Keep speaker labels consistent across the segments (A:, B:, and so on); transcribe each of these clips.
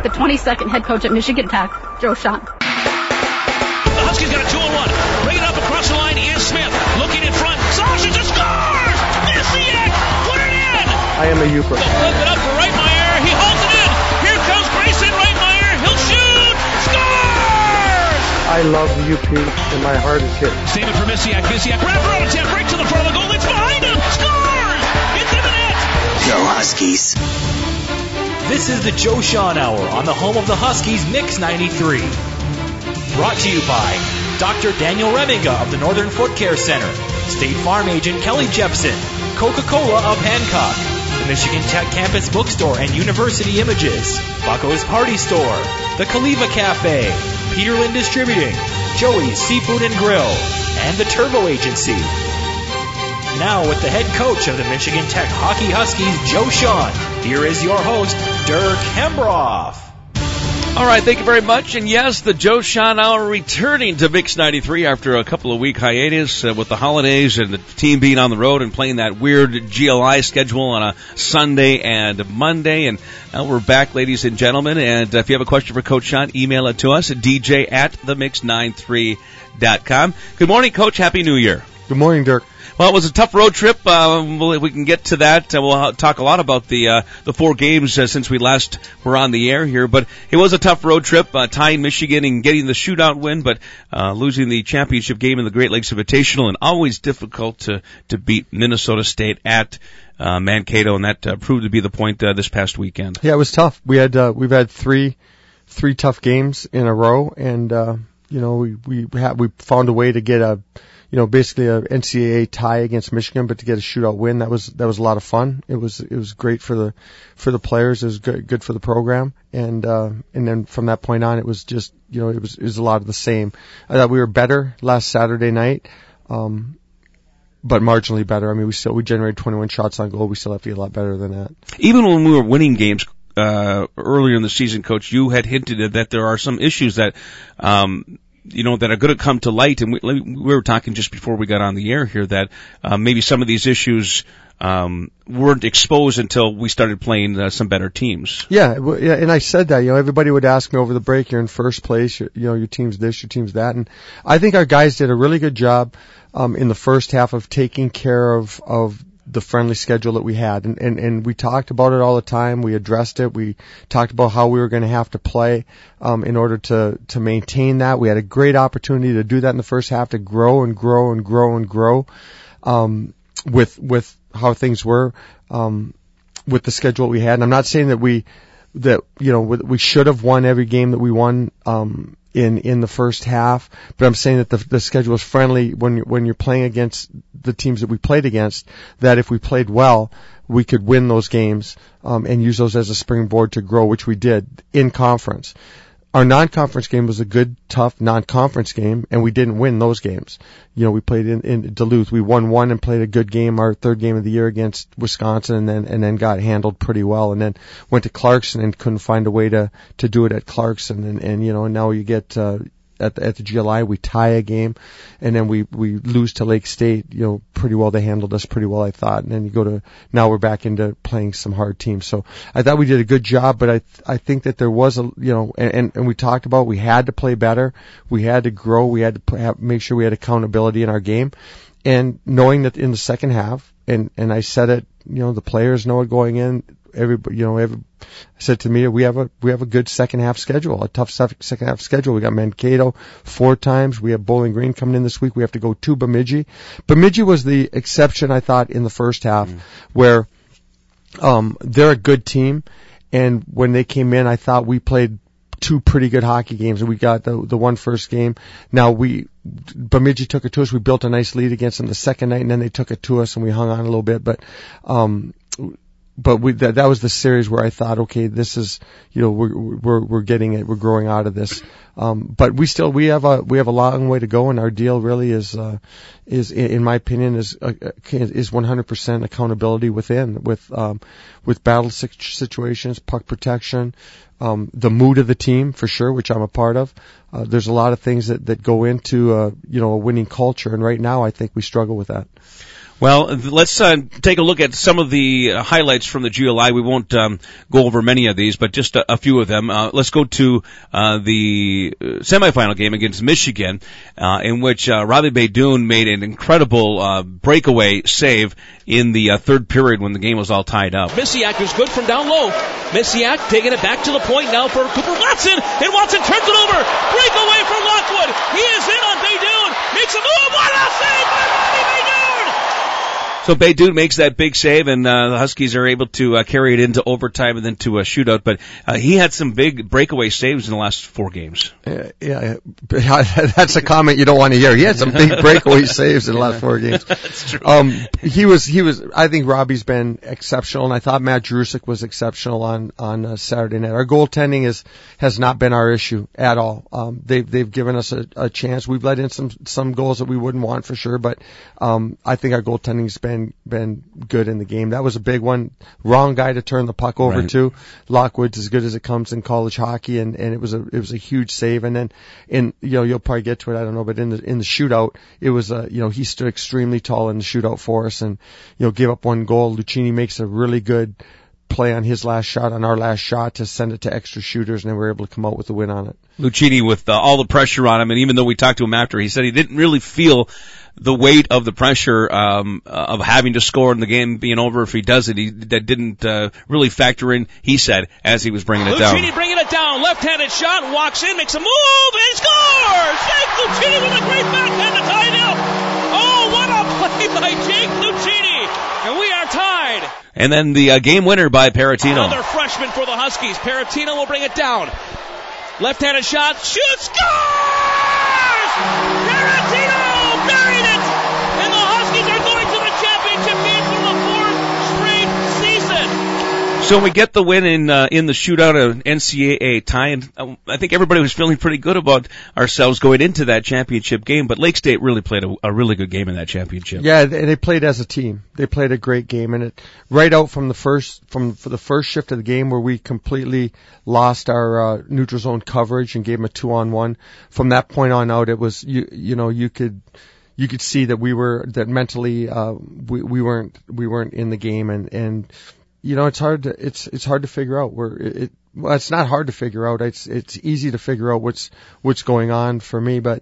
A: the 22nd head coach at Michigan Tech, Joe Shawhan.
B: The Huskies got a 2-on-1. Bring it up across the line is Smith. Looking in front. Sausage scores! Misiak put it in!
C: I am a Uper.
B: They'll flip it up for Reitmeier. He holds it in. Here comes Grayson Reitmeier. He'll shoot! Scores!
C: I love the UP, and my heart is hit.
B: Save it for Misiak. Misiak, wraparound attempt, right to the front of the goal. It's behind him. Scores! It's in the net.
D: Go Huskies.
E: This is the Joe Shawhan Hour on the home of the Huskies, Mix 93. Brought to you by Dr. Daniel Reminga of the Northern Foot Care Center, State Farm Agent Kelly Jepson, Coca-Cola of Hancock, the Michigan Tech Campus Bookstore and University Images, Bucko's Party Store, the Kaliva Cafe, Peterlin Distributing, Joey's Seafood and Grill, and the Turbo Agency. Now with the head coach of the Michigan Tech Hockey Huskies, Joe Shawhan, here is your host, Dirk Hembroff.
F: All right, thank you very much. And yes, the Joe Shawhan Hour returning to Mix 93 after a couple of week hiatus with the holidays and the team being on the road and playing that weird GLI schedule on a Sunday and Monday. And now we're back, ladies and gentlemen. And if you have a question for Coach Shawhan, email it to us at dj@themix93.com. Good morning, Coach. Happy New Year.
C: Good morning, Dirk.
F: Well, it was a tough road trip. We can get to that. We'll talk a lot about the 4 games since we last were on the air here. But it was a tough road trip, tying Michigan and getting the shootout win, but losing the championship game in the Great Lakes Invitational, and always difficult to beat Minnesota State at Mankato, and that proved to be the point this past weekend.
C: Yeah, it was tough. We've had three tough games in a row, and we found a way to get basically a NCAA tie against Michigan, but to get a shootout win, that was a lot of fun. It was great for the players. It was good for the program. And then from that point on, it was just, it was a lot of the same. I thought we were better last Saturday night. But marginally better. I mean, we generated 21 shots on goal. We still have to get a lot better than that.
F: Even when we were winning games, earlier in the season, Coach, you had hinted that there are some issues that, that are going to come to light, and we were talking just before we got on the air here that maybe some of these issues weren't exposed until we started playing some better teams.
C: Yeah, and I said that. Everybody would ask me over the break, you're in first place, your team's this, your team's that, and I think our guys did a really good job in the first half of taking care of the friendly schedule that we had, and we talked about it all the time. We addressed it. We talked about how we were going to have to play in order to maintain that. We had a great opportunity to do that in the first half, to grow and grow and grow and grow with how things were with the schedule we had. And I'm not saying that we should have won every game that we won in the first half, but I'm saying that the schedule is friendly when you're playing against the teams that we played against, that if we played well, we could win those games and use those as a springboard to grow, which we did in conference. Our non-conference game was a good, tough non-conference game, and we didn't win those games. We played in Duluth. We won one and played a good game, our third game of the year against Wisconsin, and then got handled pretty well, and then went to Clarkson and couldn't find a way to do it at Clarkson, and now you get at the GLI, we tie a game, and then we lose to Lake State, pretty well. They handled us pretty well, I thought. And then now we're back into playing some hard teams. So I thought we did a good job, but I think that there was and we talked about, we had to play better. We had to grow. We had to make sure we had accountability in our game. And knowing that in the second half, and I said it, the players know it going in. Everybody, I said to me, we have a good second half schedule, a tough second half schedule. We got Mankato 4 times. We have Bowling Green coming in this week. We have to go to Bemidji. Bemidji was the exception, I thought, in the first half, where they're a good team, and when they came in, I thought we played 2 pretty good hockey games, and we got the one first game. Now Bemidji took it to us. We built a nice lead against them the second night, and then they took it to us, and we hung on a little bit, but that was the series where I thought, okay, this is, we're getting it, we're growing out of this. But we have a long way to go, and our deal really is in my opinion is 100% accountability with battle situations, puck protection, the mood of the team for sure, which I'm a part of. There's a lot of things that go into, a winning culture, and right now I think we struggle with that.
F: Well, let's take a look at some of the highlights from the GLI. We won't go over many of these, but just a few of them. Let's go to the semifinal game against Michigan, in which Robbie Beydoun made an incredible breakaway save in the third period when the game was all tied up.
B: Misiak is good from down low. Misiak taking it back to the point now for Cooper Watson, and Watson turns it over. Breakaway for Lockwood. He is in on Beydoun. Makes a move. What a save by Robbie Beydoun!
F: So Beydoun makes that big save, and the Huskies are able to carry it into overtime and then to a shootout. But he had some big breakaway saves in the last 4 games.
C: Yeah, that's a comment you don't want to hear. He had some big breakaway saves in the last 4 games.
F: That's true.
C: He was. I think Robbie's been exceptional, and I thought Matt Drusik was exceptional on Saturday night. Our goaltending has not been our issue at all. They've given us a chance. We've let in some goals that we wouldn't want for sure, but I think our goaltending's been good in the game. That was a big one. Wrong guy to turn the puck over to. Lockwood's as good as it comes in college hockey, and it was a huge save. And then you'll probably get to it, I don't know, but in the shootout, it was he stood extremely tall in the shootout for us, and gave up 1 goal. Lucchini makes a really good play on his last shot, on our last shot, to send it to extra shooters, and then we were able to come out with the win on it.
F: Lucchini with all the pressure on him, and even though we talked to him after, he said he didn't really feel the weight of the pressure of having to score in the game being over. If he does it, that didn't really factor in, he said, as he was bringing it down.
B: Lucchini bringing it down, left-handed shot, walks in, makes a move, and he scores! Jake Lucchini with a great backhand to tie it up! Oh, what a play by Jake Lucchini! And we are tied!
F: And then the game winner by Paratino.
B: Another freshman for the Huskies. Paratino will bring it down. Left-handed shot, shoots, scores! Paratino buried it! And the Huskies are going to the championship game for the 4th straight season.
F: So we get the win in the shootout of NCAA tie, and I think everybody was feeling pretty good about ourselves going into that championship game. But Lake State really played a really good game in that championship.
C: Yeah, they played as a team. They played a great game, and it right out for the first shift of the game where we completely lost our neutral zone coverage and gave them a 2-on-1. From that point on out, it was you could see that mentally we weren't in the game, and it's hard to figure out well, it's not hard to figure out. It's easy to figure out what's going on for me, but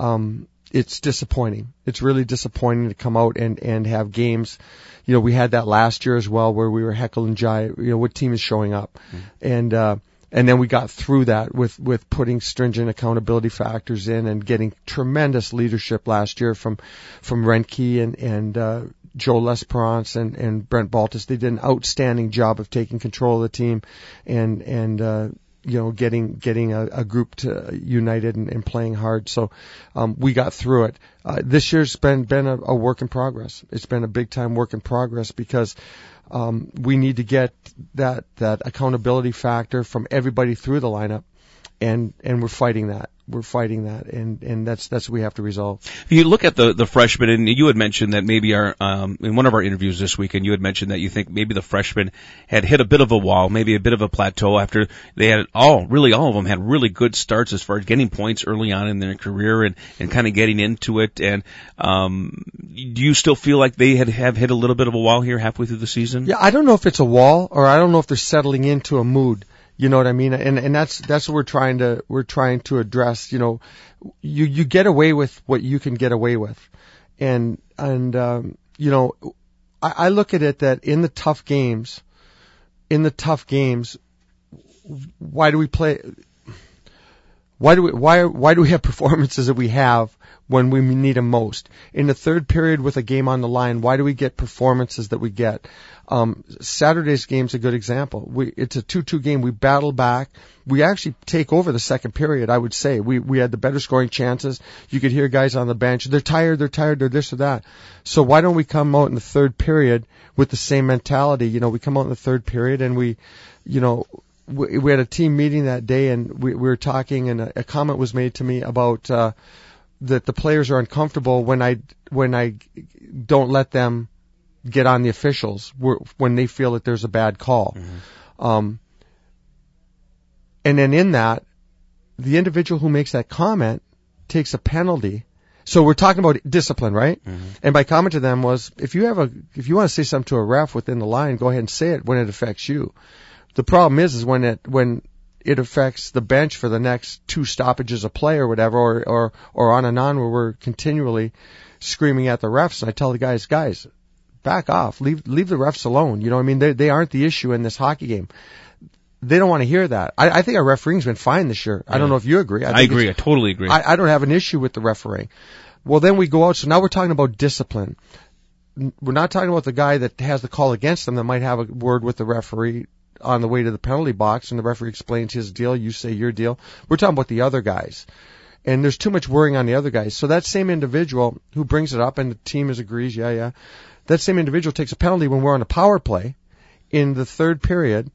C: it's disappointing. It's really disappointing to come out and have games. We had that last year as well where we were heckle and jive. What team is showing up? Mm-hmm. And then we got through that with putting stringent accountability factors in and getting tremendous leadership last year from Rentke and Joe L'Esperance and Brent Baltus. They did an outstanding job of taking control of the team and getting a group to united and playing hard. So we got through it. This year's been a work in progress. It's been a big time work in progress because we need to get that accountability factor from everybody through the lineup, and we're fighting that. And that's what we have to resolve.
F: If you look at the freshmen, and you had mentioned that maybe in one of our interviews this week, and you had mentioned that you think maybe the freshmen had hit a bit of a wall, maybe a bit of a plateau after they had all of them had really good starts as far as getting points early on in their career and kind of getting into it. And do you still feel like they have hit a little bit of a wall here halfway through the season?
C: Yeah, I don't know if it's a wall, or I don't know if they're settling into a mood. You know what I mean? And that's what we're trying to address. You get away with what you can get away with. And I look at it that in the tough games, why do we play? Why do we have performances that we have when we need them most? In the third period with a game on the line, why do we get performances that we get? Saturday's game's a good example. It's a 2-2 game. We battle back. We actually take over the second period, I would say. We had the better scoring chances. You could hear guys on the bench. They're tired, they're this or that. So why don't we come out in the third period with the same mentality? We come out in the third period and we had a team meeting that day, and we were talking, and a comment was made to me about that the players are uncomfortable when I don't let them get on the officials when they feel that there's a bad call. Mm-hmm. And then in that, the individual who makes that comment takes a penalty. So we're talking about discipline, right? And my comment to them was, if you want to say something to a ref within the line, go ahead and say it when it affects you. The problem is when it affects the bench for the next 2 stoppages of play or whatever, or on and on, where we're continually screaming at the refs. And I tell the guys, back off, leave the refs alone. You know what I mean? They aren't the issue in this hockey game. They don't want to hear that. I think our refereeing's been fine this year. I don't know if you agree.
F: I agree. I totally agree.
C: I don't have an issue with the refereeing. Well, then we go out. So now we're talking about discipline. We're not talking about the guy that has the call against them that might have a word with the referee on the way to the penalty box, and the referee explains his deal. You say your deal. We're talking about the other guys. And there's too much worrying on the other guys. So that same individual who brings it up and the team agrees, yeah, that same individual takes a penalty when we're on a power play in the third period.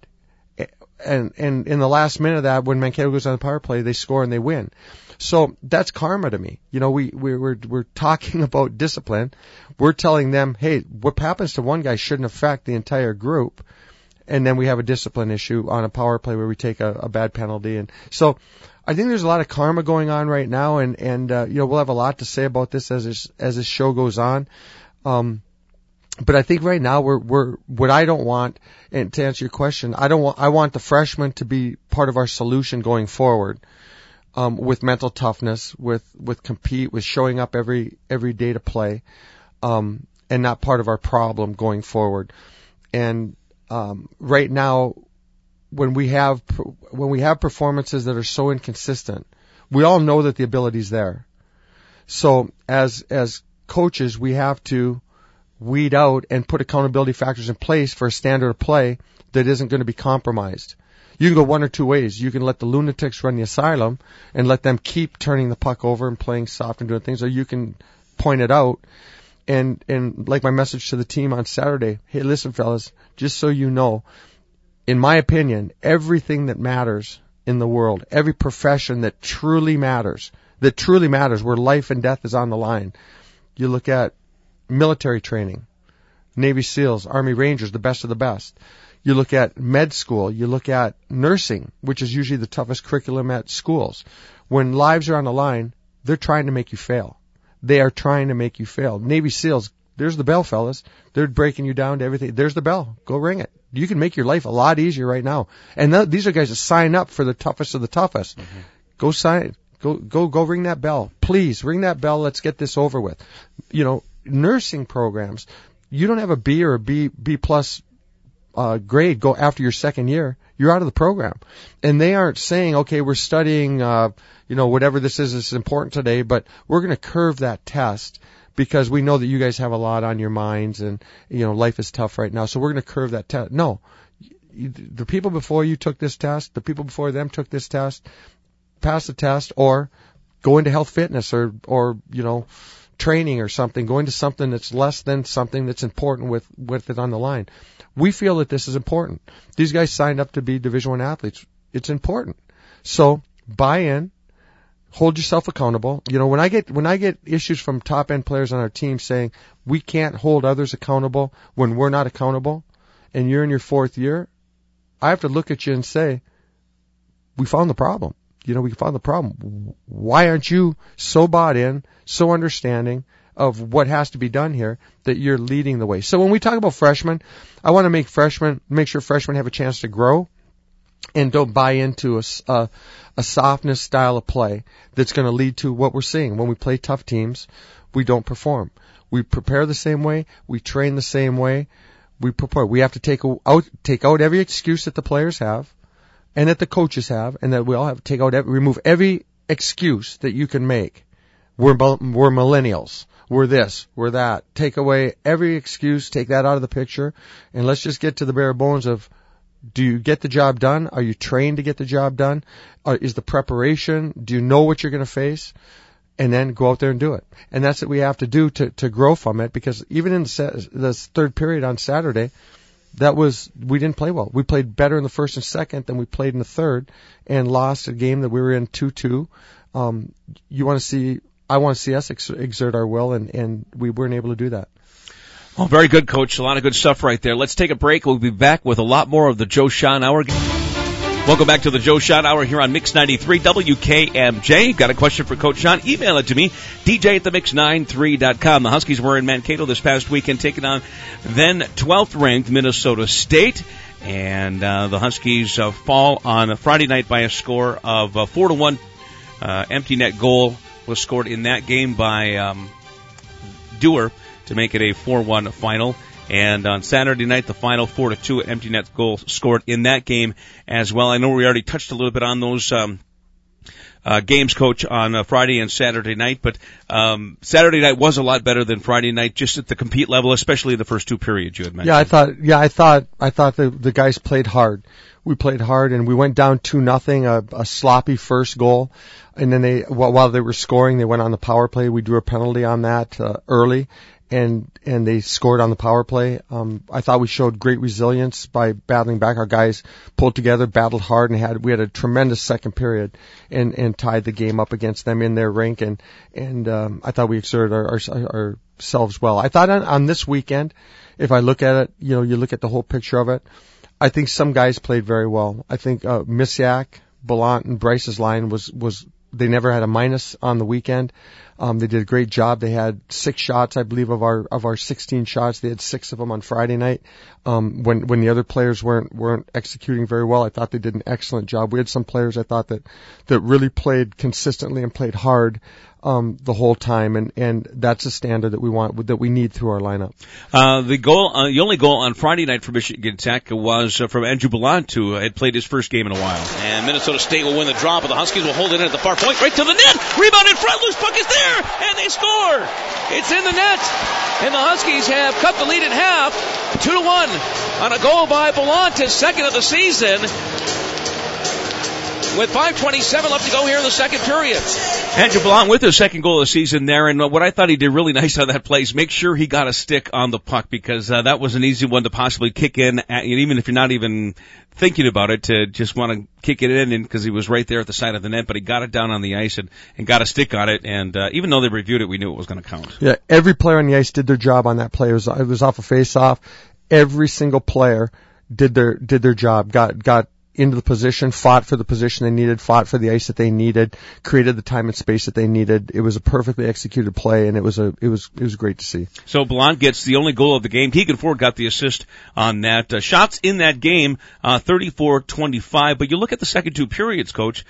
C: And in the last minute of that, when Mankato goes on the power play, they score and they win. So that's karma to me. You know, we're talking about discipline. We're telling them, hey, what happens to one guy shouldn't affect the entire group. And then we have a discipline issue on a power play where we take a bad penalty. And so I think there's a lot of karma going on right now. And you know, we'll have a lot to say about this as this show goes on. But I think right now we're what I don't want, and to answer your question, I want the freshmen to be part of our solution going forward, with mental toughness, with compete, with showing up every day to play, and not part of our problem going forward. And right now, when we have performances that are so inconsistent, we all know that the ability's there. So as coaches, we have to weed out and put accountability factors in place for a standard of play that isn't going to be compromised. You can go one or two ways. You can let the lunatics run the asylum and let them keep turning the puck over and playing soft and doing things, or you can point it out. And like my message to the team on Saturday, hey, listen, fellas, just so you know, in my opinion, everything that matters in the world, every profession that truly matters, where life and death is on the line. You look at military training, Navy SEALs, Army Rangers, the best of the best. You look at med school, you look at nursing, which is usually the toughest curriculum at schools. When lives are on the line, they're trying to make you fail. They are trying to make you fail. Navy SEALs, there's the bell, fellas. They're breaking you down to everything. There's the bell. Go ring it. You can make your life a lot easier right now. And these are guys that sign up for the toughest of the toughest. Mm-hmm. Go sign. Go ring that bell. Please, ring that bell. Let's get this over with. You know, nursing programs, you don't have a B or a B plus grade go after your second year. You're out of the program. And they aren't saying, okay, we're studying, whatever this is important today, but we're going to curve that test because we know that you guys have a lot on your minds and, life is tough right now. So we're going to curve that test. No, the people before you took this test, the people before them took this test, pass the test, or go into health fitness or training or something, go into something that's less than something that's important with it on the line. We feel that this is important. These guys signed up to be Division I athletes. It's important. So buy in, hold yourself accountable. When I get issues from top end players on our team saying we can't hold others accountable when we're not accountable, and you're in your fourth year, I have to look at you and say, we found the problem. We found the problem. Why aren't you so bought in, so understanding of what has to be done here that you're leading the way? So when we talk about freshmen, I want to make sure freshmen have a chance to grow and don't buy into a softness style of play that's going to lead to what we're seeing. When we play tough teams, we don't perform. We prepare the same way. We train the same way. We prepare. We have to take out every excuse that the players have and that the coaches have, and that we all have to remove every excuse that you can make. We're millennials. We're this, we're that. Take away every excuse, take that out of the picture, and let's just get to the bare bones of, do you get the job done? Are you trained to get the job done? Is the preparation, do you know what you're going to face? And then go out there and do it. And that's what we have to do to grow from it, because even in the third period on Saturday, we didn't play well. We played better in the first and second than we played in the third, and lost a game that we were in 2-2. I want to see us exert our will, and we weren't able to do that.
F: Well, very good, Coach. A lot of good stuff right there. Let's take a break. We'll be back with a lot more of the Joe Shahn Hour. Welcome back to the Joe Shot Hour here on Mix 93 WKMJ. Got a question for Coach Sean? Email it to me, dj@themix93.com. The Huskies were in Mankato this past weekend taking on then 12th ranked Minnesota State. And the Huskies fall on a Friday night by a score of 4-1. Empty net goal was scored in that game by Dewar to make it a 4-1 final. And on Saturday night, the final 4-2 empty net goal scored in that game as well. I know we already touched a little bit on those games, Coach, on Friday and Saturday night, but Saturday night was a lot better than Friday night, just at the compete level, especially the first two periods you had mentioned.
C: I thought the guys played hard. We played hard, and we went down 2-0, a sloppy first goal, and then while they were scoring, they went on the power play. We drew a penalty on that early. And they scored on the power play. I thought we showed great resilience by battling back. Our guys pulled together, battled hard, and we had a tremendous second period and tied the game up against them in their rink. And I thought we exerted ourselves well. I thought on this weekend, if I look at it, you look at the whole picture of it, I think some guys played very well. I think Misiak, Ballant, and Bryce's line was they never had a minus on the weekend. They did a great job. They had 6 shots, I believe, of our 16 shots. They had 6 of them on Friday night. When the other players weren't executing very well, I thought they did an excellent job. We had some players I thought that really played consistently and played hard the whole time, and that's a standard that we need through our lineup.
F: The only goal on Friday night for Michigan Tech was from Andrew Ballant, who had played his first game in a while.
B: And Minnesota State will win the draw, but the Huskies will hold it in at the far point, right to the net. Rebound in front, loose puck is there, and they score. It's in the net, and the Huskies have cut the lead in half, 2-1 on a goal by Ballant, his second of the season, with 5:27 left to go here in the second period.
F: Andrew Ballant with his second goal of the season there, and what I thought he did really nice on that play is make sure he got a stick on the puck, because that was an easy one to possibly kick in, even if you're not even thinking about it, to just want to kick it in, because he was right there at the side of the net, but he got it down on the ice and got a stick on it, and even though they reviewed it, we knew it was going to count.
C: Yeah, every player on the ice did their job on that play. It was off a face-off. Every single player did their job, got into the position, fought for the position they needed, fought for the ice that they needed, created the time and space that they needed. It was a perfectly executed play, and it was great to see.
F: So Ballant gets the only goal of the game. Keegan Ford got the assist on that. Shots in that game, 34-25. But you look at the second two periods, Coach.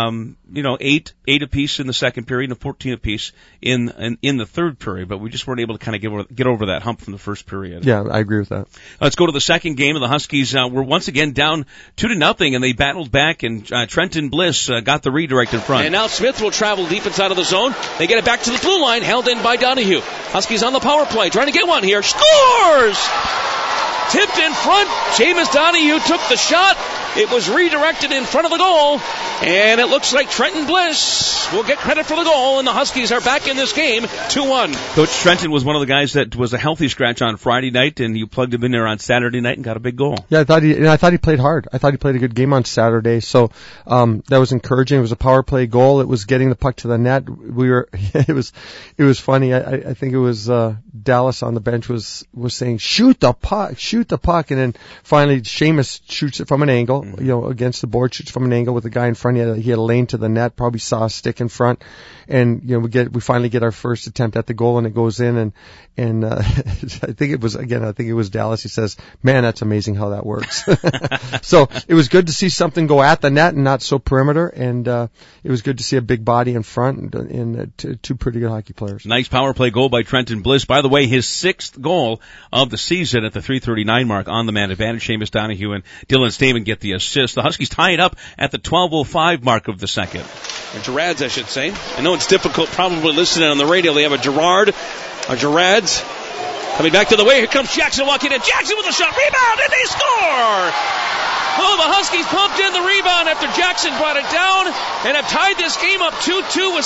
F: 8 apiece in the second period and 14 apiece in the third period. But we just weren't able to kind of get over that hump from the first period.
C: Yeah, I agree with that.
F: Let's go to the second game. The Huskies were once again down 2-0. And they battled back, and Trenton Bliss got the redirect in front.
B: And now Smith will travel deep inside of the zone. They get it back to the blue line, held in by Donahue. Huskies on the power play, trying to get one here. Scores! Tipped in front. James Donahue took the shot. It was redirected in front of the goal, and it looks like Trenton Bliss will get credit for the goal, and the Huskies are back in this game, 2-1.
F: Coach Trenton was one of the guys that was a healthy scratch on Friday night, and you plugged him in there on Saturday night and got a big goal.
C: Yeah, I thought he played hard. I thought he played a good game on Saturday, so that was encouraging. It was a power play goal. It was getting the puck to the net. It was funny. I think it was Dallas on the bench was saying shoot the puck, and then finally Seamus shoots it from an angle. Against the board, shoots from an angle with the guy in front. He had a lane to the net, probably saw a stick in front, and we finally get our first attempt at the goal, and it goes in, and I think it was Dallas. He says, "Man, that's amazing how that works." So it was good to see something go at the net and not so perimeter, and it was good to see a big body in front and two pretty good hockey players.
F: Nice power play goal by Trenton Bliss. By the way, his 6th goal of the season at the 3:39 mark on the man advantage. Seamus Donahue and Dylan Stamen get the assist. The Huskies tie it up at the 12:05 mark of the second.
B: Or Gerards, I should say. I know it's difficult probably listening on the radio. They have a Gerards. Coming back to the way. Here comes Jackson walking in. Jackson with a shot. Rebound, and they score! Oh, the Huskies pumped in the rebound after Jackson brought it down and have tied this game up 2-2 with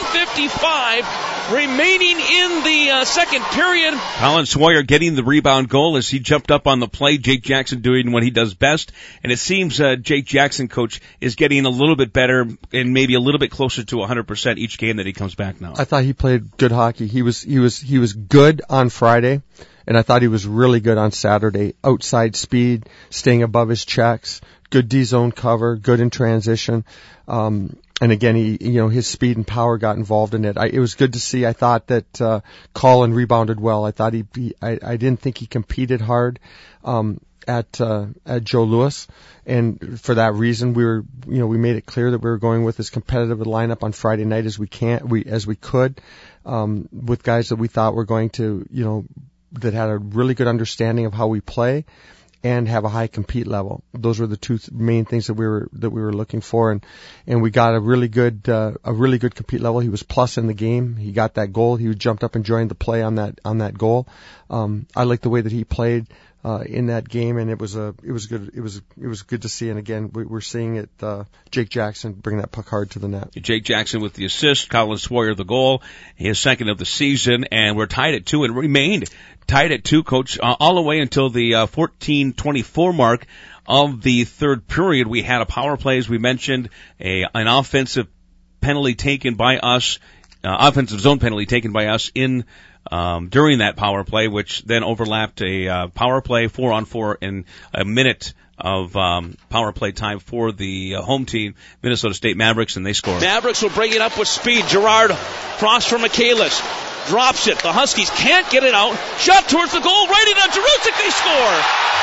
B: 7:55 remaining in the second period.
F: Colin Sawyer getting the rebound goal as he jumped up on the play. Jake Jackson doing what he does best. And it seems Jake Jackson, Coach, is getting a little bit better and maybe a little bit closer to 100% each game that he comes back now.
C: I thought he played good hockey. He was good on Friday. And I thought he was really good on Saturday. Outside speed, staying above his checks, good D-zone cover, good in transition. And again, his speed and power got involved in it. It was good to see. I thought that Colin rebounded well. I thought I didn't think he competed hard at Joe Louis, and for that reason, we made it clear that we were going with as competitive a lineup on Friday night as we could, with guys that we thought were going to, that had a really good understanding of how we play and have a high compete level. Those were the two main things that we were looking for, and we got a really good compete level. He was plus in the game. He got that goal. He jumped up and joined the play on that goal. I liked the way that he played in that game, and it was good. It was good to see. And again, we're seeing it. Jake Jackson bring that puck hard to the net.
F: Jake Jackson with the assist. Colin Sawyer the goal, his second of the season, and we're tied at 2 and remained tied at 2, Coach, all the way until the 14:24 mark of the third period. We had a power play, as we mentioned, an offensive penalty taken by us, offensive zone penalty taken by us in during that power play, which then overlapped a power play 4-on-4 in a minute of power play time for the home team, Minnesota State Mavericks, and they scored.
B: Mavericks will bring it up with speed. Girard cross from Michaelis. Drops it. The Huskies can't get it out. Shot towards the goal. Right into Jerusik. They score.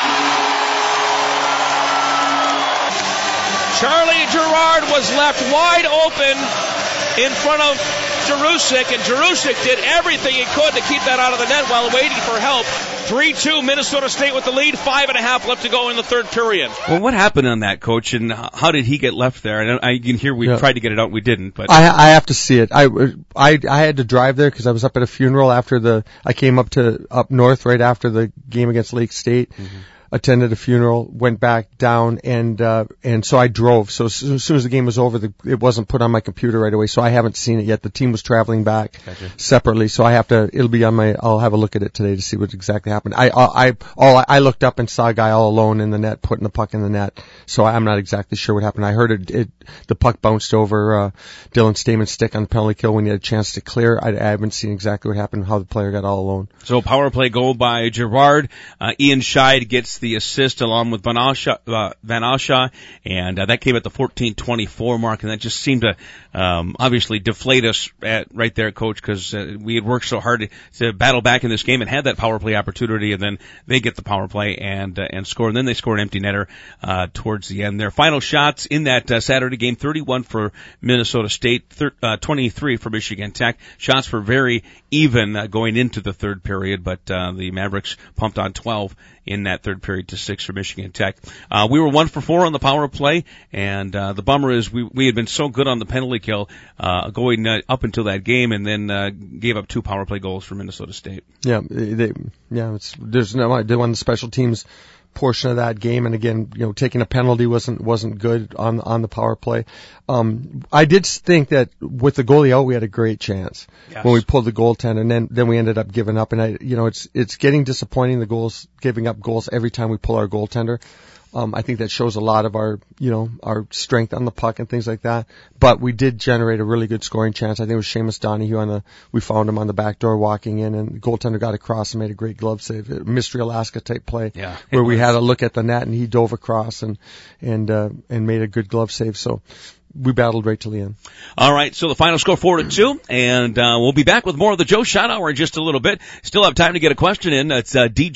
B: Charlie Girard was left wide open in front of Jerusik, and Jerusik did everything he could to keep that out of the net while waiting for help. 3-2 Minnesota State with the lead, 5.5 left to go in the third period.
F: Well, what happened on that, Coach, and how did he get left there? And I can hear we tried to get it out, we didn't. But
C: I have to see it. I had to drive there because I was up at a funeral I came up north right after the game against Lake State. Mm-hmm. Attended a funeral, went back down, and so I drove. So as soon as the game was over, it wasn't put on my computer right away, so I haven't seen it yet. The team was traveling back separately, so it'll be on I'll have a look at it today to see what exactly happened. I looked up and saw a guy all alone in the net, putting the puck in the net, so I'm not exactly sure what happened. I heard the puck bounced over, Dylan Stamen's stick on the penalty kill when he had a chance to clear. I haven't seen exactly what happened, how the player got all alone.
F: So power play goal by Girard. Ian Scheid gets the assist along with Van Asha, and that came at the 14:24 mark, and that just seemed to obviously deflate us right there, Coach, because we had worked so hard to battle back in this game and had that power play opportunity, and then they get the power play and score, and then they score an empty netter towards the end. Their final shots in that Saturday game: 31 for Minnesota State, 23 for Michigan Tech. Shots were very even going into the third period, but the Mavericks pumped on 12 in that third period to 6 for Michigan Tech. We were 1 for 4 on the power play, and the bummer is we had been so good on the penalty kill going up until that game, and then gave up 2 power play goals for Minnesota State.
C: Yeah, they won the special teams portion of that game, and again, taking a penalty wasn't good on the power play. I did think that with the goalie out, we had a great chance when we pulled the goaltender, and then we ended up giving up. And it's getting disappointing, giving up goals every time we pull our goaltender. I think that shows a lot of our strength on the puck and things like that. But we did generate a really good scoring chance. I think it was Seamus Donahue we found him on the back door walking in, and the goaltender got across and made a great glove save. A Mystery Alaska type play, where we had a look at the net and he dove across and made a good glove save. So we battled right till the end.
F: All right, so the final score 4-2, and we'll be back with more of the Joe Shot Hour in just a little bit. Still have time to get a question in. It's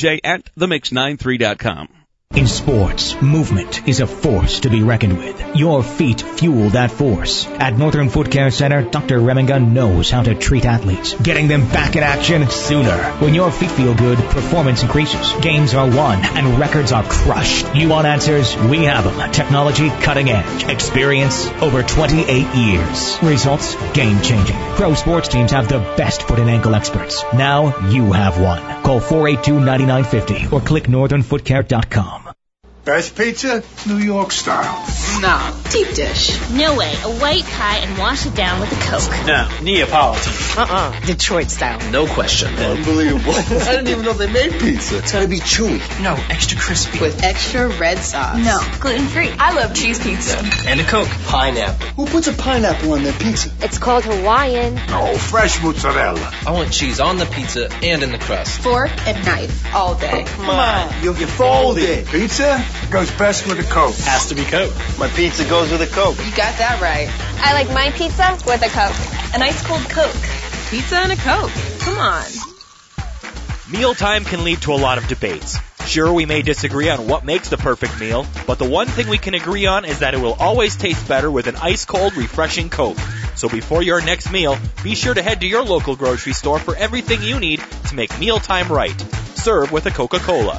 F: DJ@themix93.com.
E: In sports, movement is a force to be reckoned with. Your feet fuel that force. At Northern Foot Care Center, Dr. Reminga knows how to treat athletes, getting them back in action sooner. When your feet feel good, performance increases, games are won, and records are crushed. You want answers? We have them. Technology cutting edge. Experience over 28 years. Results game-changing. Pro sports teams have the best foot and ankle experts. Now you have one. Call 482-9950 or click northernfootcare.com.
D: Best pizza? New York style.
G: No. Deep dish.
H: No way. A white pie and wash it down with a Coke.
I: No. Neapolitan.
G: Detroit style.
I: No question.
D: Unbelievable. I didn't even know they made pizza. It's gotta be chewy.
I: No. Extra crispy.
G: With extra red sauce.
H: No. Gluten-free.
G: I love cheese pizza.
I: And a Coke. Pineapple.
D: Who puts a pineapple on their pizza?
H: It's called Hawaiian.
D: No, fresh mozzarella.
I: I want cheese on the pizza and in the crust.
G: Fork and knife. All day.
I: Come on.
D: You'll get folded. Pizza goes best with a Coke.
I: Has to be Coke.
D: My pizza goes with a Coke.
G: You got that right.
H: I like my pizza with a Coke.
G: An ice cold Coke. Pizza and a Coke. Come on.
E: Mealtime can lead to a lot of debates. Sure, we may disagree on what makes the perfect meal, but the one thing we can agree on is that it will always taste better with an ice-cold, refreshing Coke. So before your next meal, be sure to head to your local grocery store for everything you need to make mealtime right. Serve with a Coca-Cola.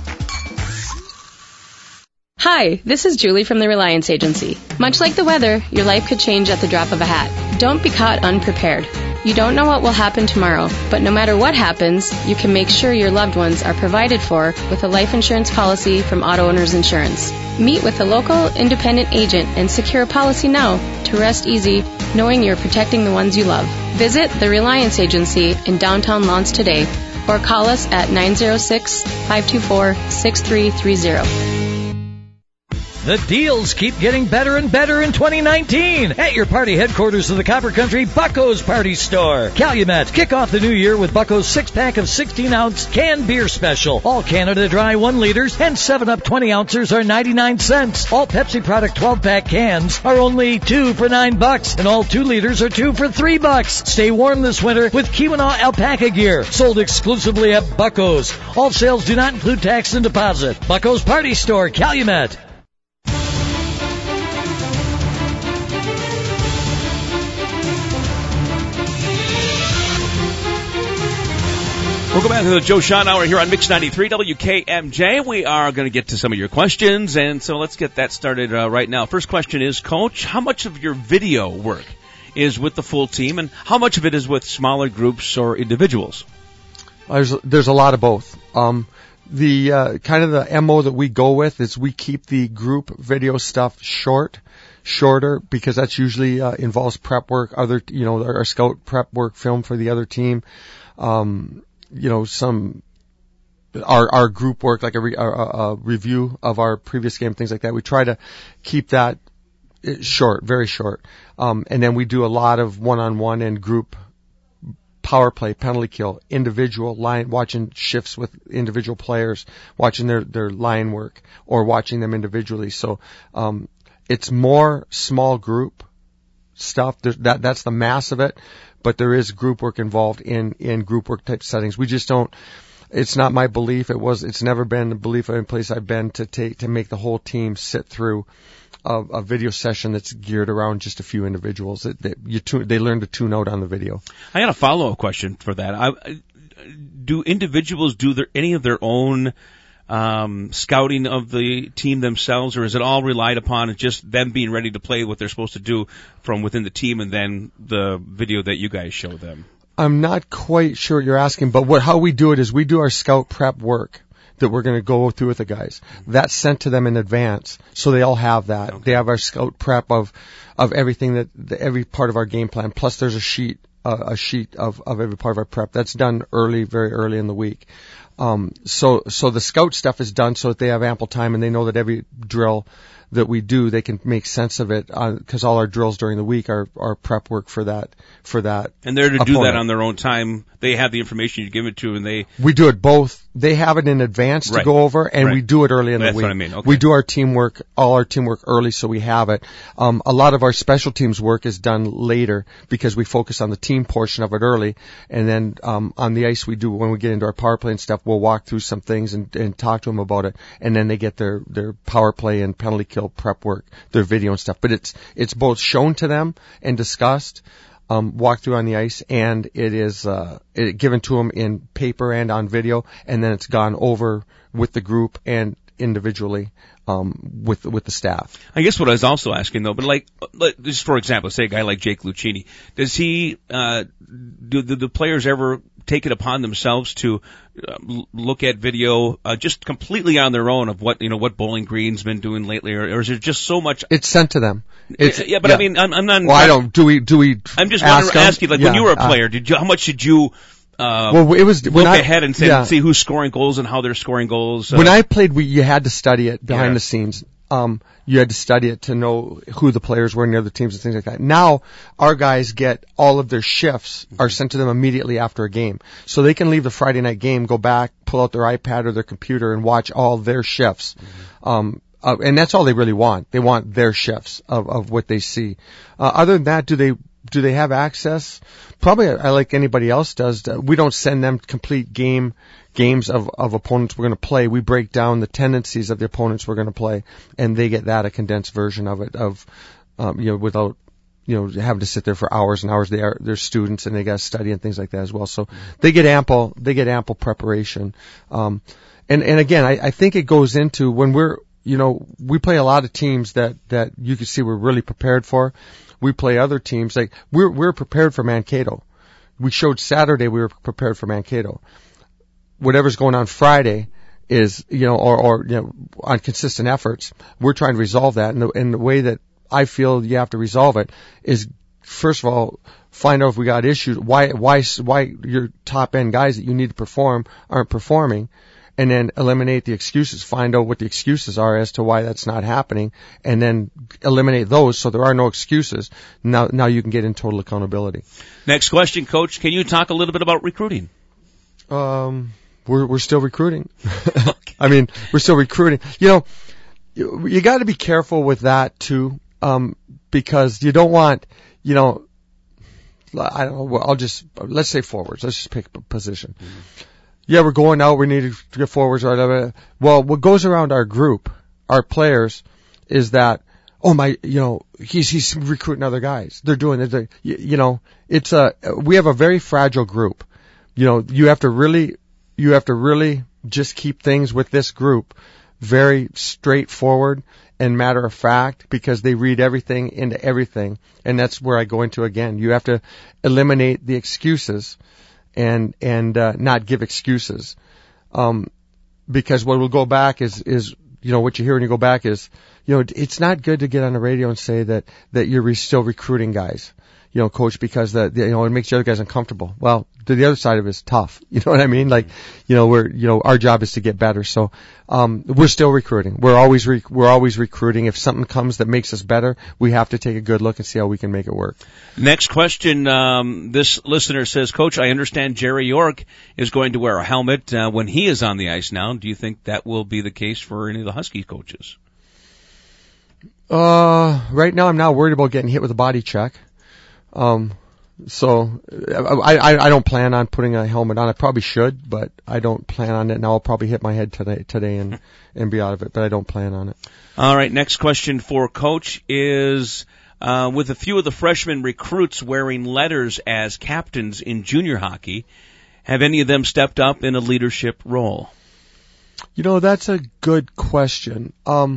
J: Hi, this is Julie from the Reliance Agency. Much like the weather, your life could change at the drop of a hat. Don't be caught unprepared. You don't know what will happen tomorrow, but no matter what happens, you can make sure your loved ones are provided for with a life insurance policy from Auto Owners Insurance. Meet with a local independent agent and secure a policy now to rest easy knowing you're protecting the ones you love. Visit the Reliance Agency in downtown Lawrence today or call us at 906-524-6330.
K: The deals keep getting better and better in 2019 at your party headquarters of the Copper Country Bucko's Party Store. Calumet, kick off the new year with Bucko's 6-pack of 16-ounce canned beer special. All Canada Dry 1 liters and 7-Up 20 ounces are 99 cents. All Pepsi product 12-pack cans are only 2 for $9, and all 2 liters are 2 for $3. Stay warm this winter with Keweenaw alpaca gear, sold exclusively at Bucko's. All sales do not include tax and deposit. Bucko's Party Store, Calumet.
F: We'll go back to the Joe Shawn Hour here on Mix 93 WKMJ. We are going to get to some of your questions, and so let's get that started right now. First question is, Coach, how much of your video work is with the full team, and how much of it is with smaller groups or individuals?
C: There's a lot of both. The kind of the MO that we go with is we keep the group video stuff shorter, because that's usually involves prep work, our scout prep work, film for the other team. Our group work, like a review of our previous game, things like that. We try to keep that short, very short. And then we do a lot of one-on-one and group power play, penalty kill, individual line, watching shifts with individual players, watching their line work, or watching them individually. So, it's more small group stuff. That's the mass of it. But there is group work involved in group work type settings. We just don't, it's not my belief. It's never been the belief of any place I've been to make the whole team sit through a video session that's geared around just a few individuals. They learn to tune out on the video.
F: I got a follow-up question for that. Do individuals do any of their own scouting of the team themselves, or is it all relied upon just them being ready to play what they're supposed to do from within the team and then the video that you guys show them?
C: I'm not quite sure what you're asking, but how we do it is we do our scout prep work that we're going to go through with the guys. That's sent to them in advance, so they all have that. Okay. They have our scout prep of everything every part of our game plan. Plus, there's a sheet of every part of our prep. That's done very early in the week. So the scout stuff is done so that they have ample time and they know that every drill that we do, they can make sense of it, because all our drills during the week are prep work for that.
F: And they're to
C: opponent.
F: do that on their own time. They have the information you give it to, and
C: we do it both. They have it in advance to go over, and we do it early in the week.
F: That's what I mean. Okay.
C: We do all our teamwork early, so we have it. A lot of our special teams work is done later because we focus on the team portion of it early, and then on the ice when we get into our power play and stuff, we'll walk through some things and talk to them about it, and then they get their power play and penalty kill prep work, their video and stuff. But it's both shown to them and discussed, walk through on the ice, and it is given to them in paper and on video, and then it's gone over with the group and individually with the staff.
F: I guess what I was also asking though, but like just for example, say a guy like Jake Lucchini, does he do the players ever take it upon themselves to look at video just completely on their own of what Bowling Green's been doing lately, or is there just so much?
C: It's sent to them.
F: I mean, I'm not.
C: Well, I don't. Do we?
F: I'm just asking, like, when you were a player, how much did you?
C: It was
F: look ahead and see who's scoring goals and how they're scoring goals.
C: When I played, you had to study it behind the scenes. You had to study it to know who the players were in the other teams and things like that. Now, our guys get all of their shifts are sent to them immediately after a game. So they can leave the Friday night game, go back, pull out their iPad or their computer and watch all their shifts. And that's all they really want. They want their shifts of what they see. Other than that, do they have access? Probably like anybody else does. We don't send them complete games of opponents we're going to play. We break down the tendencies of the opponents we're going to play, and they get that, a condensed version of it, without, having to sit there for hours and hours. They're students and they got to study and things like that as well. So they get ample preparation. And again, I think it goes into when we play a lot of teams that you can see we're really prepared for. We play other teams like we're prepared for Mankato. We showed Saturday we were prepared for Mankato. Whatever's going on Friday is, on consistent efforts, we're trying to resolve that. And the way that I feel you have to resolve it is, first of all, find out if we got issues, why your top end guys that you need to perform aren't performing, and then eliminate the excuses. Find out what the excuses are as to why that's not happening, and then eliminate those so there are no excuses. Now you can get in total accountability.
F: Next question, Coach. Can you talk a little bit about recruiting?
C: We're still recruiting. I mean, we're still recruiting. You got to be careful with that too, because you don't want, I don't know. Let's say forwards. Let's just pick a position. Mm-hmm. Yeah, we're going out. We need to get forwards or whatever. Well, what goes around our group, our players, is that, he's recruiting other guys. They're doing it. We have a very fragile group. You have to really just keep things with this group very straightforward and matter of fact, because they read everything into everything. And that's where I go into again. You have to eliminate the excuses and not give excuses. Because what will go back is what you hear when you go back is, it's not good to get on the radio and say that you're still recruiting guys, coach, because it makes the other guys uncomfortable. Well, the other side of it is tough. You know what I mean? Like, our job is to get better. So, we're still recruiting. We're always recruiting. If something comes that makes us better, we have to take a good look and see how we can make it work.
F: Next question. This listener says, Coach, I understand Jerry York is going to wear a helmet, when he is on the ice now. Do you think that will be the case for any of the Husky coaches?
C: Right now I'm not worried about getting hit with a body check. So I don't plan on putting a helmet on. I probably should, but I don't plan on it. Now I'll probably hit my head today and be out of it, but I don't plan on it.
F: All right. Next question for Coach is, with a few of the freshman recruits wearing letters as captains in junior hockey, have any of them stepped up in a leadership role?
C: That's a good question.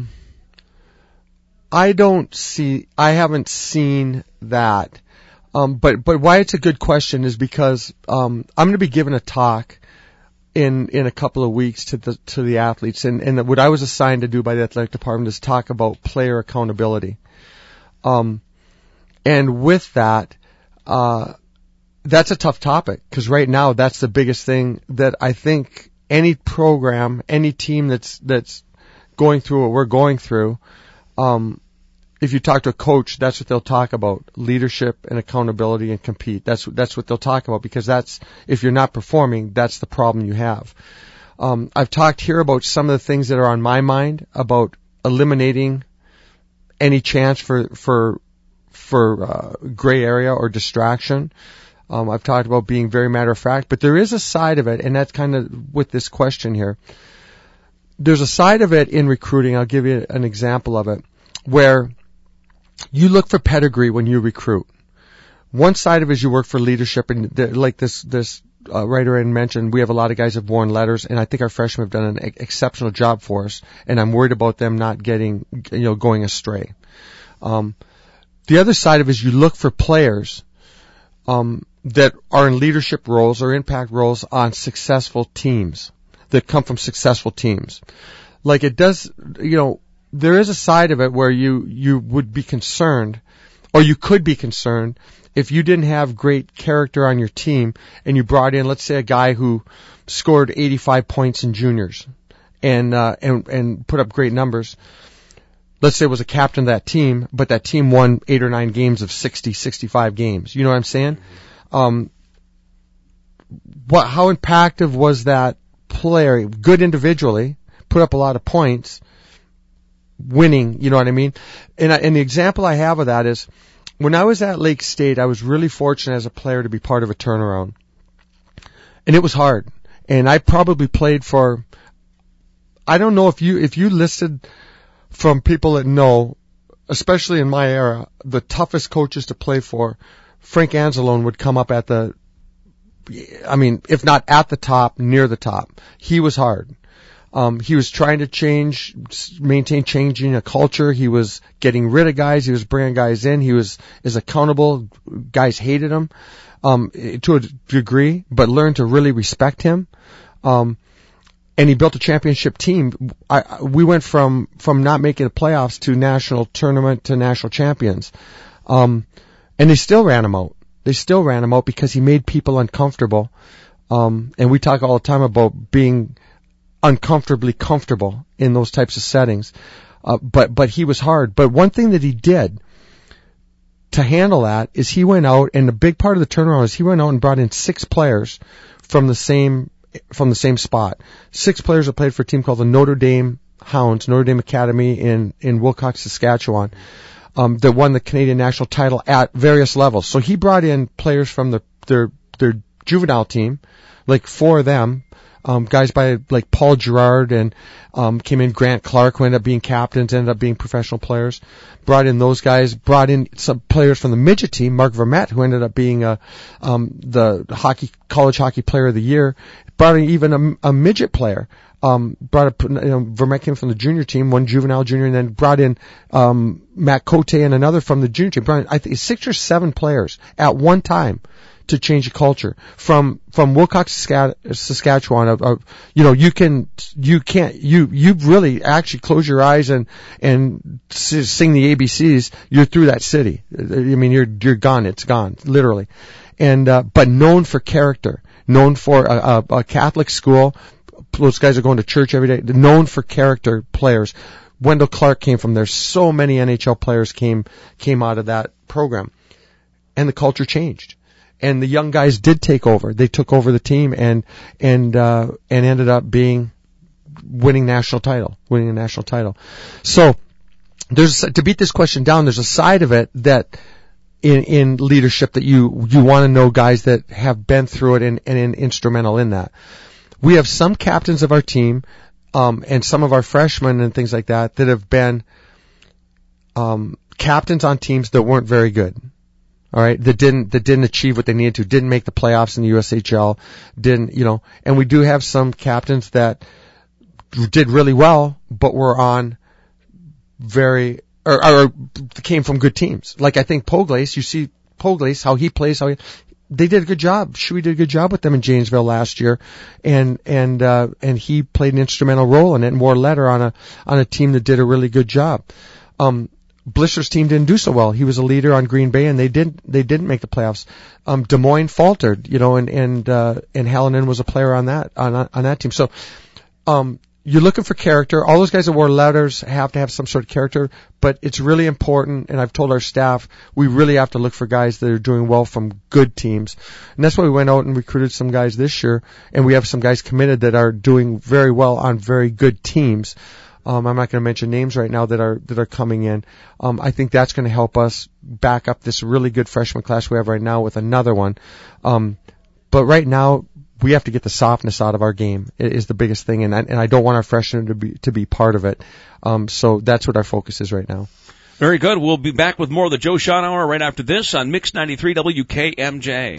C: I haven't seen that. But why it's a good question is because, I'm going to be giving a talk in a couple of weeks to the athletes. And what I was assigned to do by the athletic department is talk about player accountability. And with that, that's a tough topic, because right now that's the biggest thing that I think any program, any team that's going through what we're going through, if you talk to a coach, that's what they'll talk about: leadership and accountability and compete. That's what they'll talk about, because if you're not performing, that's the problem you have. I've talked here about some of the things that are on my mind about eliminating any chance for gray area or distraction. I've talked about being very matter of fact, but there is a side of it, and that's kind of with this question here. There's a side of it in recruiting. I'll give you an example of it, where you look for pedigree when you recruit. One side of it is you work for leadership, and like this writer had mentioned, we have a lot of guys who have worn letters, and I think our freshmen have done an exceptional job for us, and I'm worried about them not going going astray. The other side of it is you look for players that are in leadership roles or impact roles on successful teams, that come from successful teams. Like it does, there is a side of it where you would be concerned, or you could be concerned, if you didn't have great character on your team and you brought in, let's say, a guy who scored 85 points in juniors and put up great numbers. Let's say it was a captain of that team, but that team won 8 or 9 games of 60, 65 games. You know what I'm saying? How impactful was that player? Good individually, put up a lot of points, winning, you know what I mean? And the example I have of that is, when I was at Lake State, I was really fortunate as a player to be part of a turnaround. And it was hard. And I probably played for, I don't know if you listed from people that know, especially in my era, the toughest coaches to play for, Frank Anzalone would come up at if not at the top, near the top. He was hard. He was trying to changing a culture. He was getting rid of guys. He was bringing guys in. He was accountable. Guys hated him, to a degree, but learned to really respect him. And he built a championship team. We went from not making the playoffs to national tournament to national champions. And they still ran him out. Because he made people uncomfortable. And we talk all the time about being uncomfortably comfortable in those types of settings. But he was hard. But one thing that he did to handle that is he went out, and the big part of the turnaround is he went out and brought in 6 players from the same spot. 6 players that played for a team called the Notre Dame Hounds, Notre Dame Academy in Wilcox, Saskatchewan, that won the Canadian national title at various levels. So he brought in players from their juvenile team, like 4 of them, guys by like Paul Gerard, and came in Grant Clark, who ended up being captains, ended up being professional players. Brought in those guys. Brought in some players from the midget team, Mark Vermette, who ended up being the college hockey player of the year. Brought in even a midget player. Vermette came from the junior team, one juvenile junior, and then brought in Matt Cote and another from the junior team. Brought in, I think, 6 or 7 players at one time to change the culture from Wilcox, Saskatchewan. You really actually close your eyes and sing the ABCs. You're through that city. I mean, you're gone. It's gone, literally. And but known for character, known for a Catholic school. Those guys are going to church every day. They're known for character players. Wendell Clark came from there. So many NHL players came out of that program, and the culture changed. And the young guys did take over. They took over the team and ended up winning a national title. So to beat this question down, there's a side of it that in leadership that you want to know guys that have been through it and instrumental in that. We have some captains of our team, and some of our freshmen and things like that have been captains on teams that weren't very good. All right, that didn't achieve what they needed to, didn't make the playoffs in the USHL, and we do have some captains that did really well, but were on or came from good teams. Like I think Poglace, you see Poglace, how he plays, they did a good job. Shuey did a good job with them in Janesville last year, and he played an instrumental role in it and wore a letter on a team that did a really good job. Blisser's team didn't do so well. He was a leader on Green Bay, and they didn't make the playoffs. Des Moines faltered, and Hallinan was a player on that team. So, you're looking for character. All those guys that wore letters have to have some sort of character, but it's really important, and I've told our staff, we really have to look for guys that are doing well from good teams. And that's why we went out and recruited some guys this year, and we have some guys committed that are doing very well on very good teams. I'm not going to mention names right now that are coming in. I think that's going to help us back up this really good freshman class we have right now with another one. But right now, we have to get the softness out of our game is the biggest thing, and I don't want our freshmen to be part of it. So that's what our focus is right now.
F: Very good. We'll be back with more of the Joe Sean Hour right after this on Mix 93 WKMJ.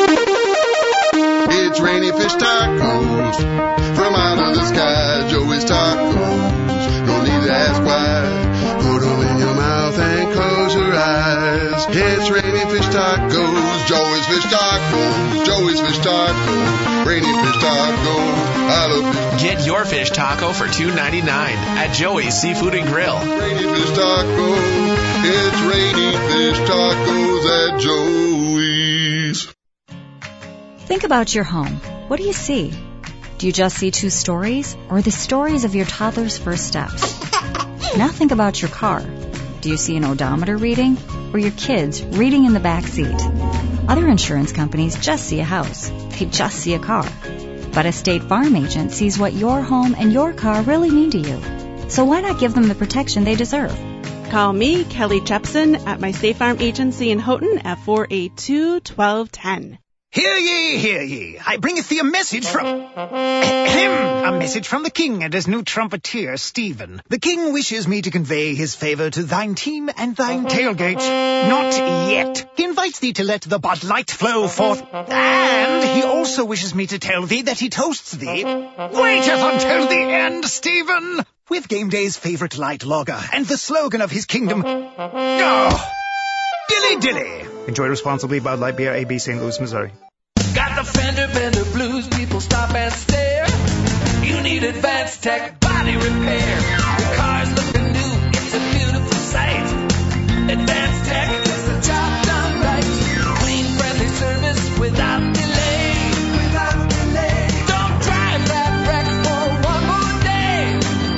L: It's Rainy Fish Tacos from out of the sky. Joey's Tacos. No need to ask why. Put them in your mouth and close your eyes. Yeah, it's Rainy Fish Tacos. Joey's Fish Tacos. Joey's Fish Tacos. Rainy Fish Tacos. I love fish.
M: Get your fish taco for $2.99 at Joey's Seafood and Grill.
L: Rainy Fish Tacos. It's Rainy Fish Tacos at Joey's.
N: Think about your home. What do you see? Do you just see 2 stories or the stories of your toddler's first steps? Now think about your car. Do you see an odometer reading or your kids reading in the back seat? Other insurance companies just see a house. They just see a car. But a State Farm agent sees what your home and your car really mean to you. So why not give them the protection they deserve?
O: Call me, Kelly Jepson, at my State Farm agency in Houghton at 482-1210.
P: Hear ye, hear ye. I bringeth thee a message from... a message from the king and his new trumpeter, Stephen. The king wishes me to convey his favor to thine team and thine tailgate. Not yet. He invites thee to let the Bud Light flow forth. And he also wishes me to tell thee that he toasts thee. Waiteth until the end, Stephen. With Game Day's favorite light lager and the slogan of his kingdom. Oh, dilly dilly. Enjoy responsibly. Bud Light Beer, AB, St. Louis, Missouri.
Q: Got the fender bender blues, people stop and stare. You need advanced tech body repair. Your car's looking new, it's a beautiful sight. Advanced tech gets the job done right. Clean, friendly service without delay. Without delay. Don't drive that wreck for one more day.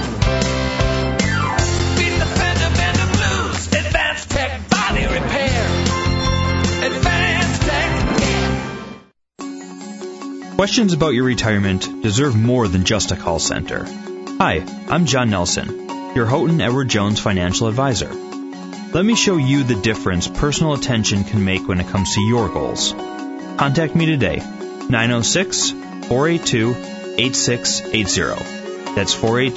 Q: Beat the fender bender blues. Advanced tech body repair. Advanced tech.
R: Questions about your retirement deserve more than just a call center. Hi, I'm John Nelson, your Houghton Edward Jones financial advisor. Let me show you the difference personal attention can make when it comes to your goals. Contact me today, 906-482-8680. That's